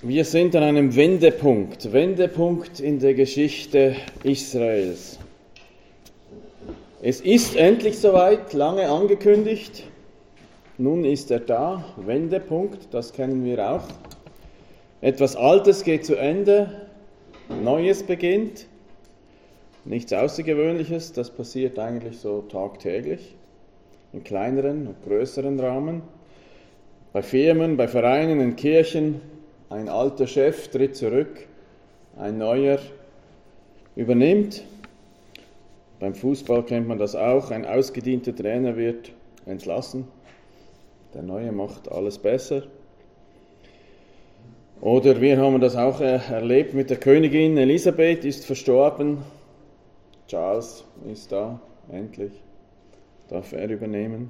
Wir sind an einem Wendepunkt in der Geschichte Israels. Es ist endlich soweit, lange angekündigt. Nun ist er da, Wendepunkt, das kennen wir auch. Etwas Altes geht zu Ende, Neues beginnt. Nichts Außergewöhnliches, das passiert eigentlich so tagtäglich, in kleineren und größeren Rahmen. Bei Firmen, bei Vereinen, in Kirchen. Ein alter Chef tritt zurück, ein neuer übernimmt. Beim Fußball kennt man das auch, ein ausgedienter Trainer wird entlassen, der neue macht alles besser. Oder wir haben das auch erlebt mit der Königin Elisabeth, ist verstorben, Charles ist da, endlich, darf er übernehmen.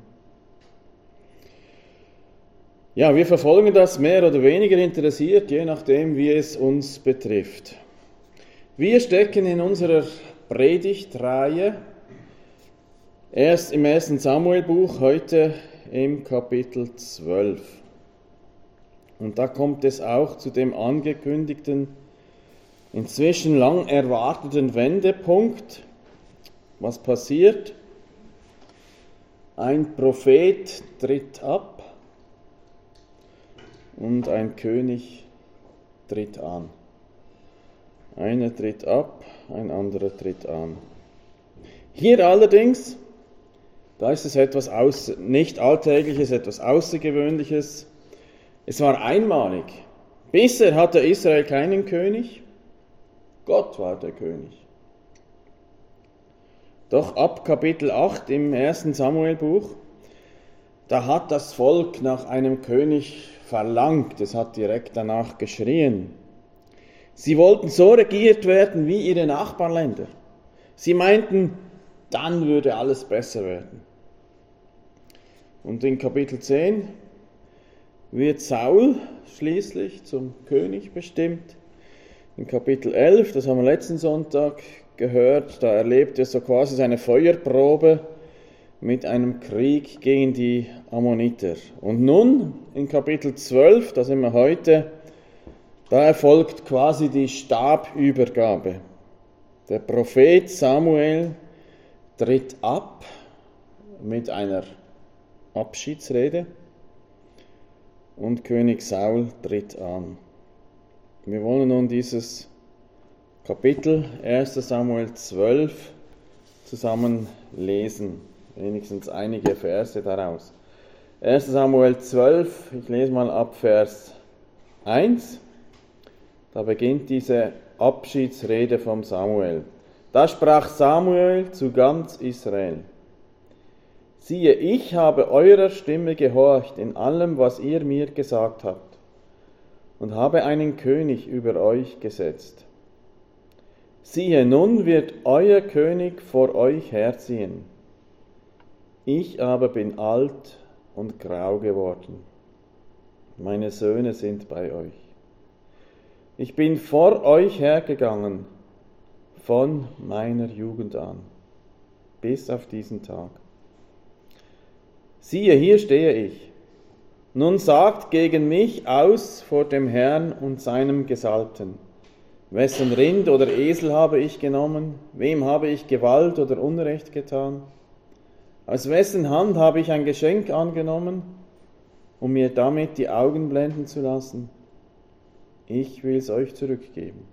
Ja, wir verfolgen das mehr oder weniger interessiert, je nachdem, wie es uns betrifft. Wir stecken in unserer Predigtreihe erst im 1. Samuel-Buch, heute im Kapitel 12. Und da kommt es auch zu dem angekündigten, inzwischen lang erwarteten Wendepunkt. Was passiert? Ein Prophet tritt ab. Und ein König tritt an. Einer tritt ab, ein anderer tritt an. Hier allerdings, da ist es etwas nicht Alltägliches, etwas Außergewöhnliches. Es war einmalig. Bisher hatte Israel keinen König, Gott war der König. Doch ab Kapitel 8 im 1. Samuel-Buch, da hat das Volk nach einem König verlangt, es hat direkt danach geschrien. Sie wollten so regiert werden wie ihre Nachbarländer. Sie meinten, dann würde alles besser werden. Und in Kapitel 10 wird Saul schließlich zum König bestimmt. In Kapitel 11, das haben wir letzten Sonntag gehört, da erlebt er so quasi seine Feuerprobe mit einem Krieg gegen die Ammoniter. Und nun, in Kapitel 12, da sind wir heute, da erfolgt quasi die Stabübergabe. Der Prophet Samuel tritt ab mit einer Abschiedsrede und König Saul tritt an. Wir wollen nun dieses Kapitel 1. Samuel 12 zusammen lesen. Wenigstens einige Verse daraus. 1. Samuel 12, ich lese mal ab Vers 1. Da beginnt diese Abschiedsrede vom Samuel. Da sprach Samuel zu ganz Israel. Siehe, ich habe eurer Stimme gehorcht in allem, was ihr mir gesagt habt, und habe einen König über euch gesetzt. Siehe, nun wird euer König vor euch herziehen. Ich aber bin alt und grau geworden. Meine Söhne sind bei euch. Ich bin vor euch hergegangen, von meiner Jugend an, bis auf diesen Tag. Siehe, hier stehe ich. Nun sagt gegen mich aus vor dem Herrn und seinem Gesalbten. Wessen Rind oder Esel habe ich genommen? Wem habe ich Gewalt oder Unrecht getan? Aus wessen Hand habe ich ein Geschenk angenommen, um mir damit die Augen blenden zu lassen? Ich will es euch zurückgeben.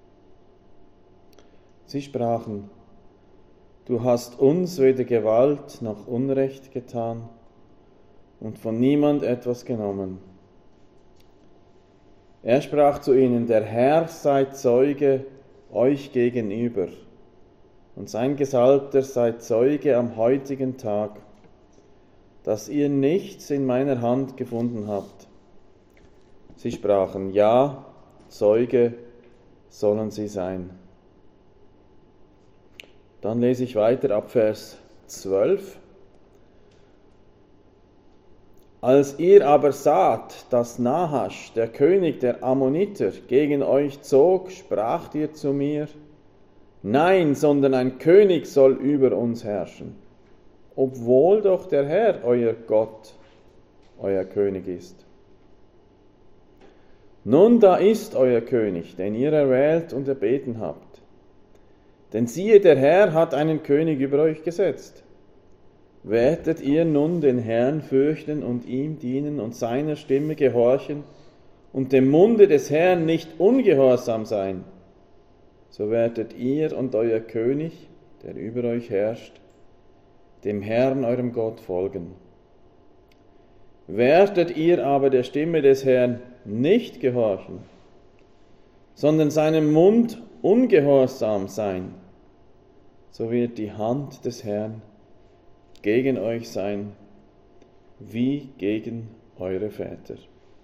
Sie sprachen, du hast uns weder Gewalt noch Unrecht getan und von niemand etwas genommen. Er sprach zu ihnen, der Herr sei Zeuge euch gegenüber. Und sein Gesalbter sei Zeuge am heutigen Tag, dass ihr nichts in meiner Hand gefunden habt. Sie sprachen, ja, Zeuge sollen sie sein. Dann lese ich weiter ab Vers 12. Als ihr aber saht, dass Nahasch, der König der Ammoniter, gegen euch zog, spracht ihr zu mir, nein, sondern ein König soll über uns herrschen, obwohl doch der Herr, euer Gott, euer König ist. Nun, da ist euer König, den ihr erwählt und erbeten habt. Denn siehe, der Herr hat einen König über euch gesetzt. Werdet ihr nun den Herrn fürchten und ihm dienen und seiner Stimme gehorchen und dem Munde des Herrn nicht ungehorsam sein, so werdet ihr und euer König, der über euch herrscht, dem Herrn, eurem Gott, folgen. Werdet ihr aber der Stimme des Herrn nicht gehorchen, sondern seinem Mund ungehorsam sein, so wird die Hand des Herrn gegen euch sein, wie gegen eure Väter.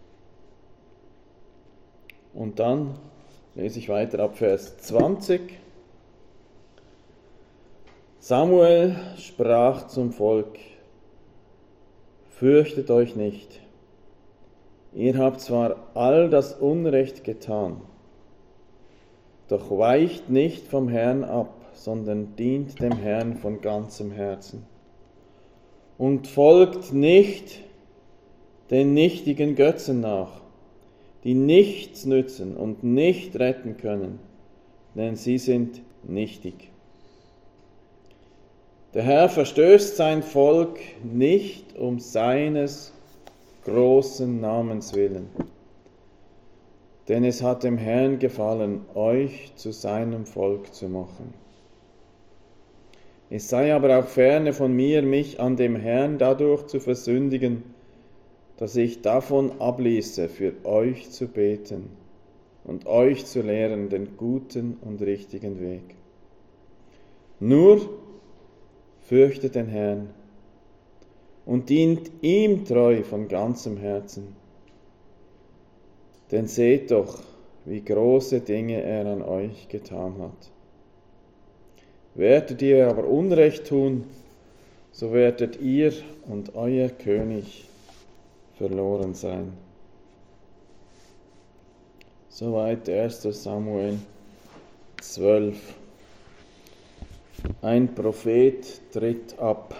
Und dann lese ich weiter ab Vers 20. Samuel sprach zum Volk: Fürchtet euch nicht. Ihr habt zwar all das Unrecht getan, doch weicht nicht vom Herrn ab, sondern dient dem Herrn von ganzem Herzen. Und folgt nicht den nichtigen Götzen nach, die nichts nützen und nicht retten können, denn sie sind nichtig. Der Herr verstößt sein Volk nicht um seines großen Namens willen, denn es hat dem Herrn gefallen, euch zu seinem Volk zu machen. Es sei aber auch ferne von mir, mich an dem Herrn dadurch zu versündigen, dass ich davon abließe, für euch zu beten und euch zu lehren den guten und richtigen Weg. Nur fürchtet den Herrn und dient ihm treu von ganzem Herzen. Denn seht doch, wie große Dinge er an euch getan hat. Werdet ihr aber Unrecht tun, so werdet ihr und euer König verloren sein. Soweit 1. Samuel 12. Ein Prophet tritt ab.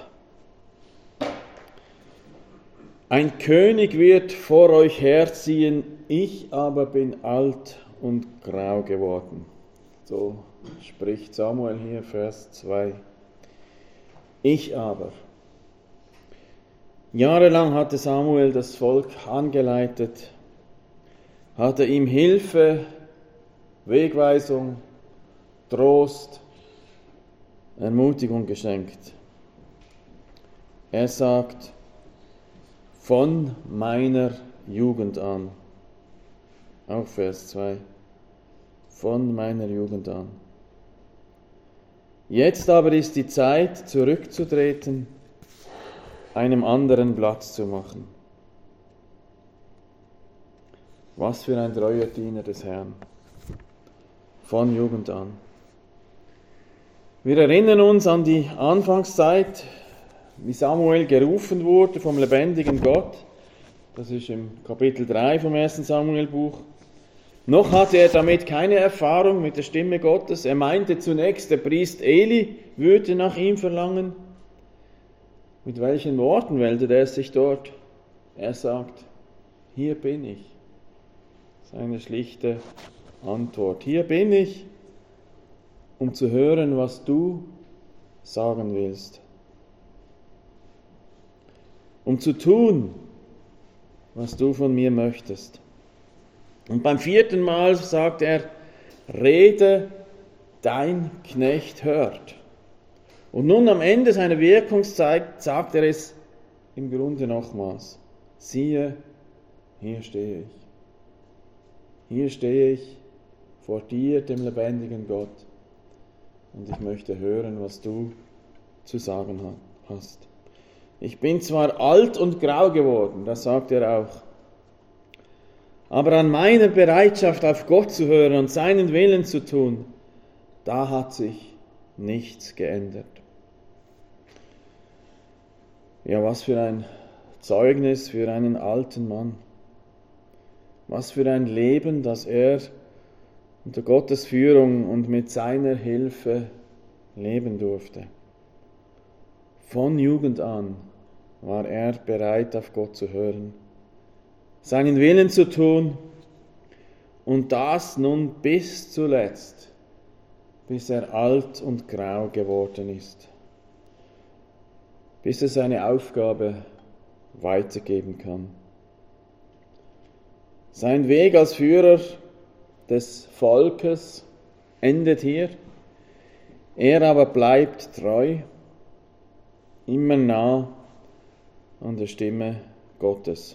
Ein König wird vor euch herziehen, ich aber bin alt und grau geworden. So spricht Samuel hier, Vers 2. Ich aber. Jahrelang hatte Samuel das Volk angeleitet, hatte ihm Hilfe, Wegweisung, Trost, Ermutigung geschenkt. Er sagt, von meiner Jugend an, auch Vers 2, von meiner Jugend an. Jetzt aber ist die Zeit, zurückzutreten, einem anderen Platz zu machen. Was für ein treuer Diener des Herrn, von Jugend an. Wir erinnern uns an die Anfangszeit, wie Samuel gerufen wurde vom lebendigen Gott. Das ist im Kapitel 3 vom 1. Samuel-Buch. Noch hatte er damit keine Erfahrung mit der Stimme Gottes. Er meinte zunächst, der Priester Eli würde nach ihm verlangen. Mit welchen Worten meldet er sich dort? Er sagt, hier bin ich. Seine schlichte Antwort. Hier bin ich, um zu hören, was du sagen willst. Um zu tun, was du von mir möchtest. Und beim 4. Mal sagt er, rede, dein Knecht hört. Und nun am Ende seiner Wirkungszeit sagt er es im Grunde nochmals. Siehe, hier stehe ich. Hier stehe ich vor dir, dem lebendigen Gott. Und ich möchte hören, was du zu sagen hast. Ich bin zwar alt und grau geworden, das sagt er auch. Aber an meiner Bereitschaft, auf Gott zu hören und seinen Willen zu tun, da hat sich nichts geändert. Ja, was für ein Zeugnis für einen alten Mann. Was für ein Leben, das er unter Gottes Führung und mit seiner Hilfe leben durfte. Von Jugend an war er bereit, auf Gott zu hören, seinen Willen zu tun und das nun bis zuletzt, bis er alt und grau geworden ist, bis er seine Aufgabe weitergeben kann. Sein Weg als Führer des Volkes endet hier, er aber bleibt treu, immer nah an der Stimme Gottes.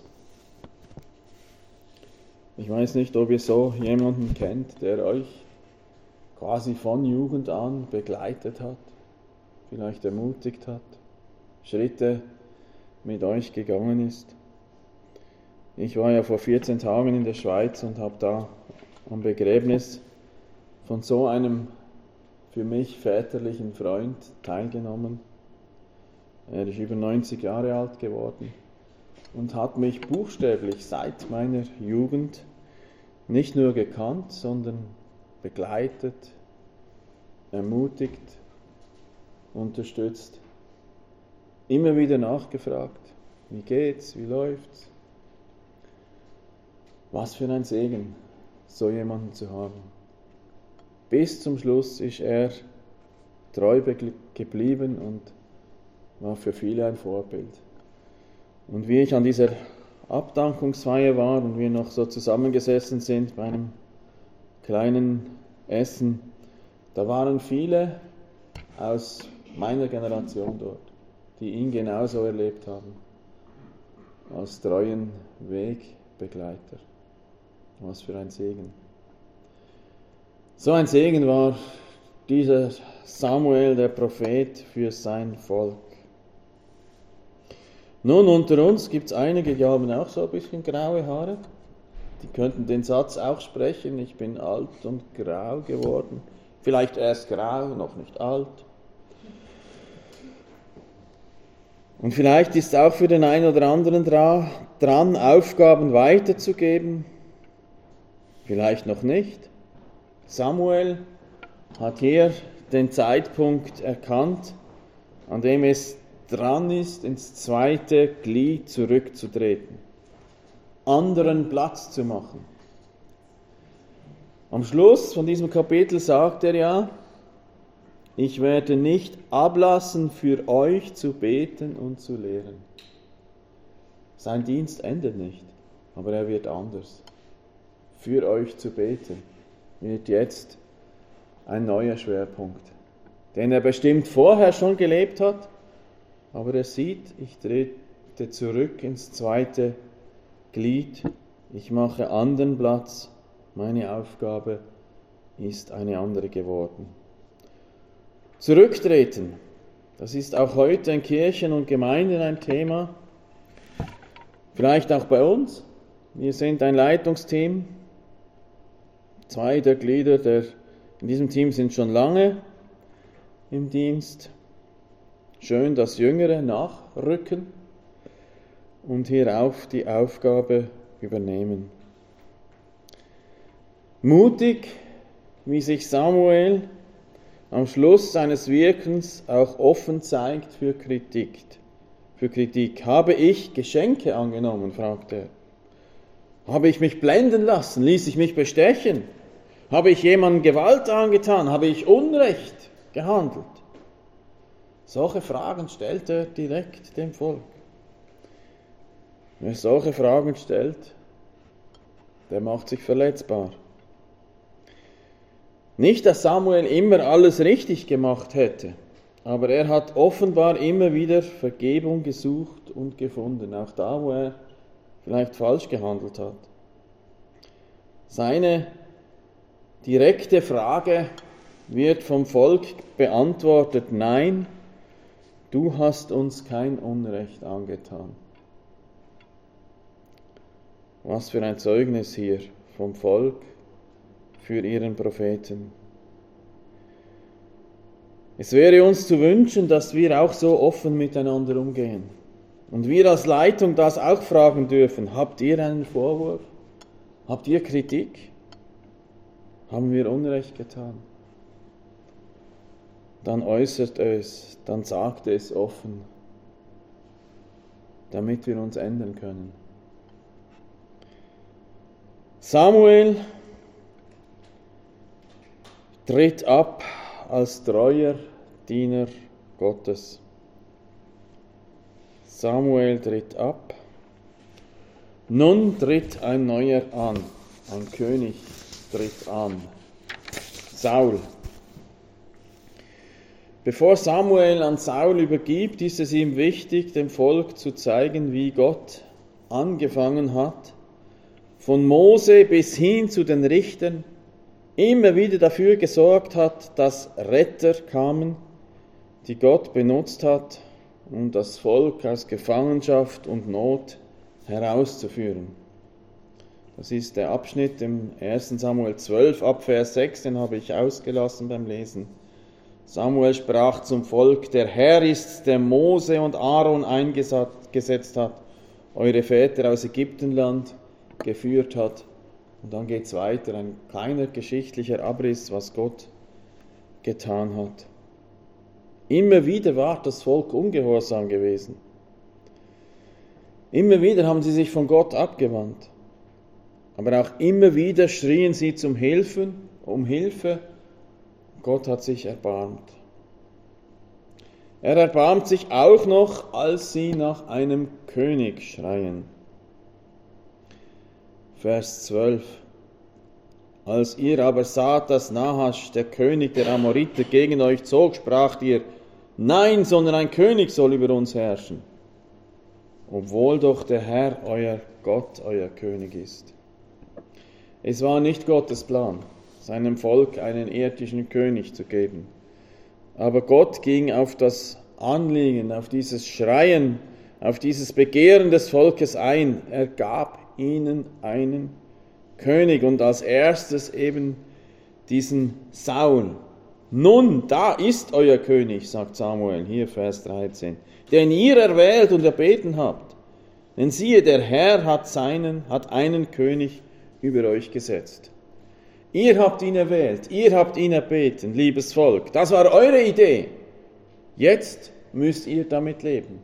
Ich weiß nicht, ob ihr so jemanden kennt, der euch quasi von Jugend an begleitet hat, vielleicht ermutigt hat, Schritte mit euch gegangen ist. Ich war ja vor 14 Tagen in der Schweiz und habe da am Begräbnis von so einem für mich väterlichen Freund teilgenommen. Er ist über 90 Jahre alt geworden und hat mich buchstäblich seit meiner Jugend nicht nur gekannt, sondern begleitet, ermutigt, unterstützt, immer wieder nachgefragt, wie geht's, wie läuft's? Was für ein Segen, so jemanden zu haben. Bis zum Schluss ist er treu geblieben und war für viele ein Vorbild. Und wie ich an dieser Abdankungsfeier war und wir noch so zusammengesessen sind bei einem kleinen Essen, da waren viele aus meiner Generation dort, die ihn genauso erlebt haben, als treuen Wegbegleiter. Was für ein Segen. So ein Segen war dieser Samuel, der Prophet, für sein Volk. Nun, unter uns gibt es einige, die haben auch so ein bisschen graue Haare. Die könnten den Satz auch sprechen, ich bin alt und grau geworden. Vielleicht erst grau, noch nicht alt. Und vielleicht ist es auch für den einen oder anderen dran, Aufgaben weiterzugeben. Vielleicht noch nicht. Samuel hat hier den Zeitpunkt erkannt, an dem es dran ist, ins zweite Glied zurückzutreten, anderen Platz zu machen. Am Schluss von diesem Kapitel sagt er ja, ich werde nicht ablassen, für euch zu beten und zu lehren. Sein Dienst endet nicht, aber er wird anders. Für euch zu beten wird jetzt ein neuer Schwerpunkt, den er bestimmt vorher schon gelebt hat, aber er sieht, ich trete zurück ins zweite Glied, ich mache anderen Platz, meine Aufgabe ist eine andere geworden. Zurücktreten, das ist auch heute in Kirchen und Gemeinden ein Thema, vielleicht auch bei uns. Wir sind ein Leitungsteam, 2 der Glieder in diesem Team sind schon lange im Dienst. Schön, dass Jüngere nachrücken und hier auch die Aufgabe übernehmen. Mutig, wie sich Samuel am Schluss seines Wirkens auch offen zeigt für Kritik. Habe ich Geschenke angenommen, fragt er. Habe ich mich blenden lassen? Ließ ich mich bestechen? Habe ich jemandem Gewalt angetan? Habe ich Unrecht gehandelt? Solche Fragen stellt er direkt dem Volk. Wer solche Fragen stellt, der macht sich verletzbar. Nicht, dass Samuel immer alles richtig gemacht hätte, aber er hat offenbar immer wieder Vergebung gesucht und gefunden, auch da, wo er vielleicht falsch gehandelt hat. Seine direkte Frage wird vom Volk beantwortet: Nein, du hast uns kein Unrecht angetan. Was für ein Zeugnis hier vom Volk für ihren Propheten. Es wäre uns zu wünschen, dass wir auch so offen miteinander umgehen. Und wir als Leitung das auch fragen dürfen: Habt ihr einen Vorwurf? Habt ihr Kritik? Haben wir Unrecht getan? Dann äußert es, dann sagt es offen, damit wir uns ändern können. Samuel tritt ab als treuer Diener Gottes. Samuel tritt ab. Nun tritt ein neuer an, ein König tritt an, Saul. Bevor Samuel an Saul übergibt, ist es ihm wichtig, dem Volk zu zeigen, wie Gott angefangen hat, von Mose bis hin zu den Richtern, immer wieder dafür gesorgt hat, dass Retter kamen, die Gott benutzt hat, um das Volk aus Gefangenschaft und Not herauszuführen. Das ist der Abschnitt im 1. Samuel 12 ab Vers 6, den habe ich ausgelassen beim Lesen. Samuel sprach zum Volk: Der Herr ist, der Mose und Aaron eingesetzt hat, eure Väter aus Ägyptenland geführt hat. Und dann geht es weiter, ein kleiner geschichtlicher Abriss, was Gott getan hat. Immer wieder war das Volk ungehorsam gewesen. Immer wieder haben sie sich von Gott abgewandt. Aber auch immer wieder schrien sie um Hilfe. Gott hat sich erbarmt. Er erbarmt sich auch noch, als sie nach einem König schreien. Vers 12. Als ihr aber saht, dass Nahasch, der König der Amoriter, gegen euch zog, spracht ihr: Nein, sondern ein König soll über uns herrschen, obwohl doch der Herr, euer Gott, euer König ist. Es war nicht Gottes Plan, seinem Volk einen irdischen König zu geben. Aber Gott ging auf das Anliegen, auf dieses Schreien, auf dieses Begehren des Volkes ein. Er gab ihnen einen König und als erstes eben diesen Saul. Nun, da ist euer König, sagt Samuel, hier Vers 13, den ihr erwählt und erbeten habt. Denn siehe, der Herr hat einen König über euch gesetzt. Ihr habt ihn erwählt, ihr habt ihn erbeten, liebes Volk. Das war eure Idee. Jetzt müsst ihr damit leben.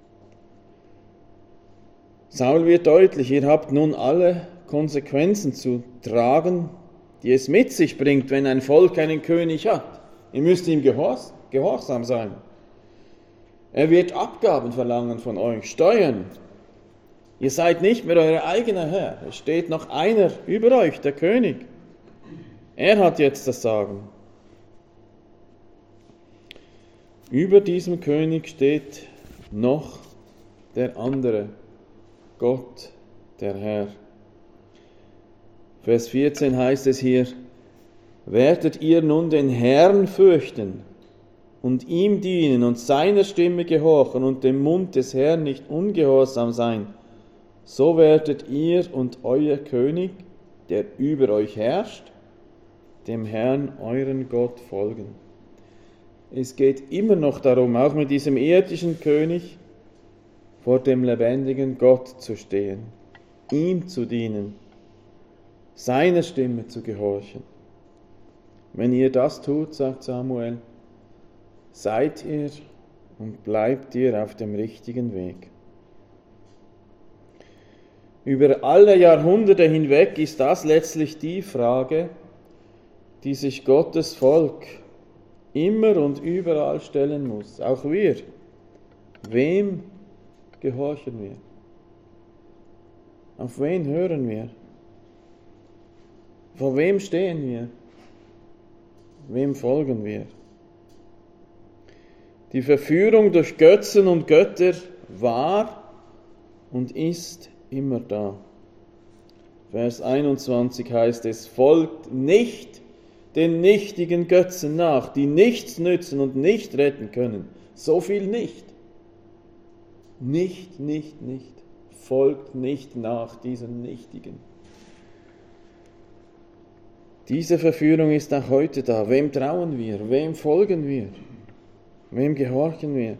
Saul wird deutlich, ihr habt nun alle Konsequenzen zu tragen, die es mit sich bringt, wenn ein Volk einen König hat. Ihr müsst ihm gehorsam sein. Er wird Abgaben verlangen von euch, Steuern. Ihr seid nicht mehr euer eigener Herr. Es steht noch einer über euch, der König. Er hat jetzt das Sagen. Über diesem König steht noch der andere, Gott, der Herr. Vers 14 heißt es hier: Werdet ihr nun den Herrn fürchten und ihm dienen und seiner Stimme gehorchen und dem Mund des Herrn nicht ungehorsam sein, so werdet ihr und euer König, der über euch herrscht, dem Herrn, euren Gott, folgen. Es geht immer noch darum, auch mit diesem irdischen König vor dem lebendigen Gott zu stehen, ihm zu dienen, seiner Stimme zu gehorchen. Wenn ihr das tut, sagt Samuel, seid ihr und bleibt ihr auf dem richtigen Weg. Über alle Jahrhunderte hinweg ist das letztlich die Frage, die sich Gottes Volk immer und überall stellen muss. Auch wir. Wem gehorchen wir? Auf wen hören wir? Vor wem stehen wir? Wem folgen wir? Die Verführung durch Götzen und Götter war und ist immer da. Vers 21 heißt es: Folgt nicht den nichtigen Götzen nach, die nichts nützen und nicht retten können. So viel nicht. Nicht. Folgt nicht nach diesen Nichtigen. Diese Verführung ist auch heute da. Wem trauen wir? Wem folgen wir? Wem gehorchen wir?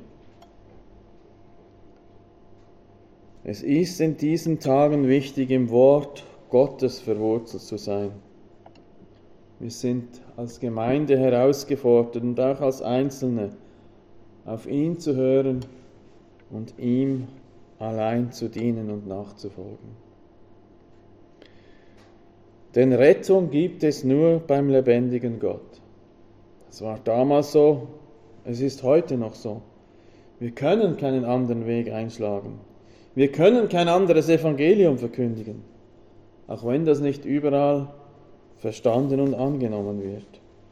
Es ist in diesen Tagen wichtig, im Wort Gottes verwurzelt zu sein. Wir sind als Gemeinde herausgefordert und auch als Einzelne, auf ihn zu hören und ihm allein zu dienen und nachzufolgen. Denn Rettung gibt es nur beim lebendigen Gott. Es war damals so, es ist heute noch so. Wir können keinen anderen Weg einschlagen. Wir können kein anderes Evangelium verkündigen, auch wenn das nicht überall verstanden und angenommen wird.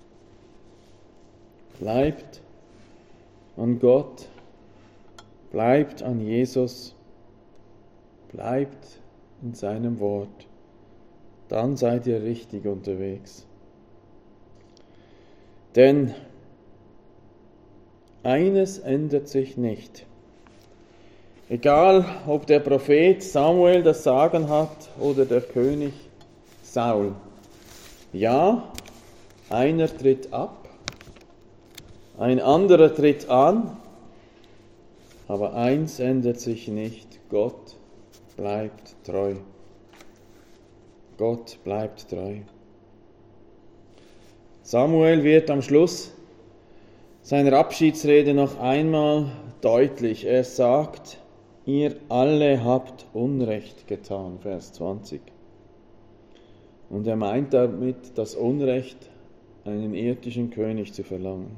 Bleibt an Gott, bleibt an Jesus, bleibt in seinem Wort. Dann seid ihr richtig unterwegs. Denn eines ändert sich nicht. Egal, ob der Prophet Samuel das Sagen hat oder der König Saul. Ja, einer tritt ab, ein anderer tritt an, aber eins ändert sich nicht, Gott bleibt treu. Gott bleibt treu. Samuel wird am Schluss seiner Abschiedsrede noch einmal deutlich. Er sagt, ihr alle habt Unrecht getan, Vers 20. Und er meint damit das Unrecht, einen irdischen König zu verlangen.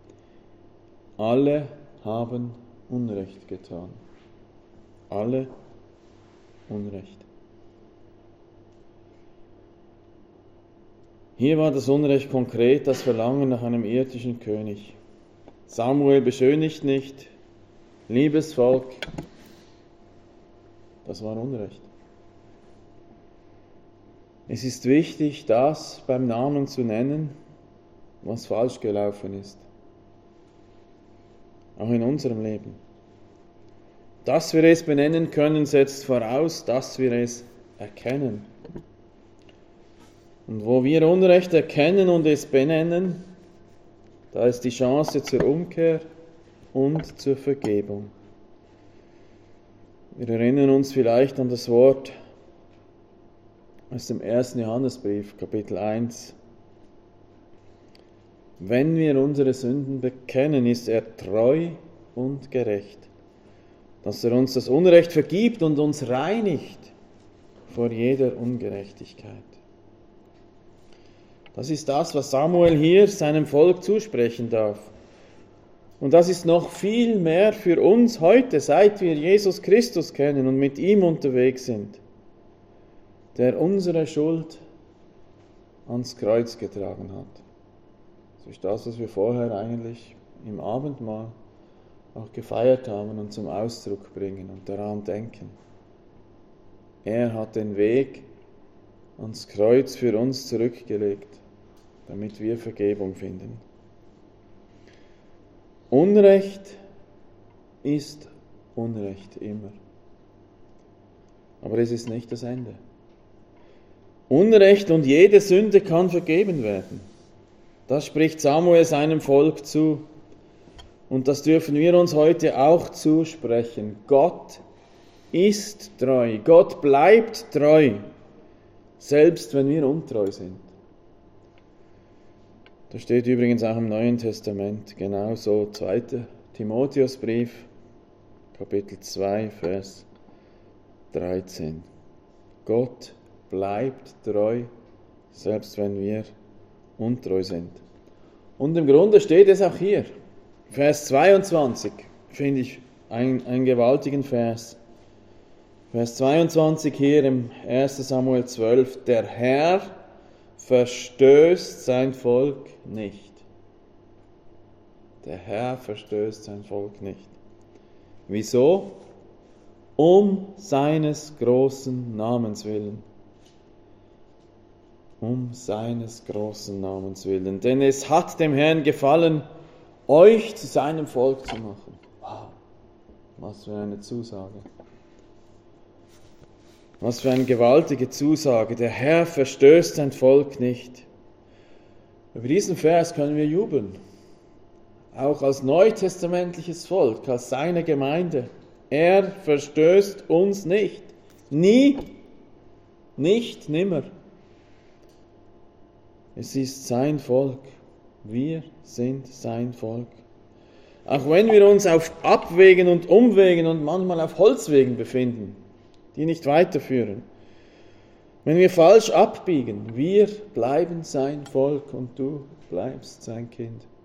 Alle haben Unrecht getan. Alle Unrecht. Hier war das Unrecht konkret das Verlangen nach einem irdischen König. Samuel beschönigt nicht, liebes Volk, das war Unrecht. Es ist wichtig, das beim Namen zu nennen, was falsch gelaufen ist. Auch in unserem Leben. Dass wir es benennen können, setzt voraus, dass wir es erkennen. Und wo wir Unrecht erkennen und es benennen, da ist die Chance zur Umkehr und zur Vergebung. Wir erinnern uns vielleicht an das Wort aus dem 1. Johannesbrief, Kapitel 1. Wenn wir unsere Sünden bekennen, ist er treu und gerecht, dass er uns das Unrecht vergibt und uns reinigt vor jeder Ungerechtigkeit. Das ist das, was Samuel hier seinem Volk zusprechen darf. Und das ist noch viel mehr für uns heute, seit wir Jesus Christus kennen und mit ihm unterwegs sind, der unsere Schuld ans Kreuz getragen hat. Das ist das, was wir vorher eigentlich im Abendmahl auch gefeiert haben und zum Ausdruck bringen und daran denken. Er hat den Weg ans Kreuz für uns zurückgelegt, damit wir Vergebung finden. Unrecht ist Unrecht immer. Aber es ist nicht das Ende. Unrecht und jede Sünde kann vergeben werden. Das spricht Samuel seinem Volk zu. Und das dürfen wir uns heute auch zusprechen. Gott ist treu. Gott bleibt treu, selbst wenn wir untreu sind. Das steht übrigens auch im Neuen Testament, genauso 2. Timotheusbrief, Kapitel 2, Vers 13. Gott bleibt treu, selbst wenn wir untreu sind. Und im Grunde steht es auch hier, Vers 22, finde ich einen gewaltigen Vers. Vers 22 hier im 1. Samuel 12, der Herr verstößt sein Volk nicht. Der Herr verstößt sein Volk nicht. Wieso? Um seines großen Namens willen. Um seines großen Namens willen. Denn es hat dem Herrn gefallen, euch zu seinem Volk zu machen. Wow, was für eine Zusage. Was für eine gewaltige Zusage. Der Herr verstößt sein Volk nicht. Über diesen Vers können wir jubeln. Auch als neutestamentliches Volk, als seine Gemeinde. Er verstößt uns nicht. Nie, nicht, nimmer. Es ist sein Volk. Wir sind sein Volk. Auch wenn wir uns auf Abwegen und Umwegen und manchmal auf Holzwegen befinden, die nicht weiterführen. Wenn wir falsch abbiegen, wir bleiben sein Volk und du bleibst sein Kind.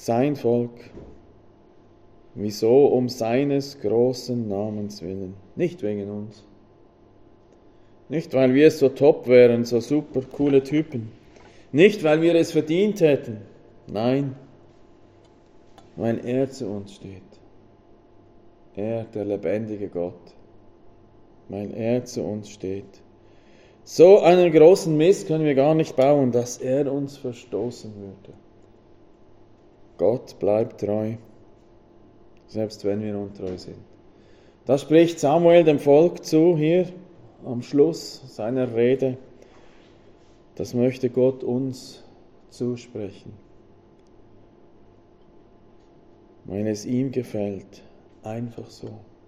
sein Volk. Wieso? Um seines großen Namens willen, nicht wegen uns. Nicht, weil wir so top wären, so super coole Typen. Nicht, weil wir es verdient hätten. Nein, weil er zu uns steht. Er, der lebendige Gott. Weil er zu uns steht. So einen großen Mist können wir gar nicht bauen, dass er uns verstoßen würde. Gott bleibt treu, selbst wenn wir untreu sind. Das spricht Samuel dem Volk zu, hier am Schluss seiner Rede. Das möchte Gott uns zusprechen. Wenn es ihm gefällt, einfach so.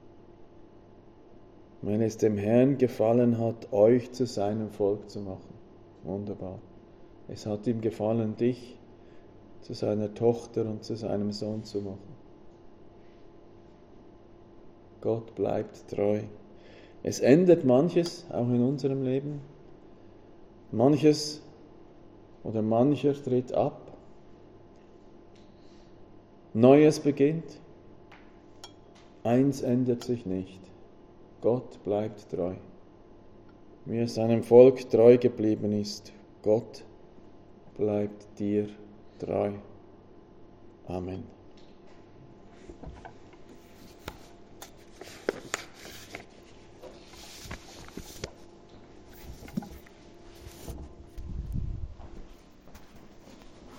Wenn es dem Herrn gefallen hat, euch zu seinem Volk zu machen. Wunderbar. Es hat ihm gefallen, dich zu seiner Tochter und zu seinem Sohn zu machen. Gott bleibt treu. Es ändert manches, auch in unserem Leben. Manches oder mancher tritt ab. Neues beginnt. Eins ändert sich nicht. Gott bleibt treu. Wie er seinem Volk treu geblieben ist. Gott bleibt dir treu. Amen.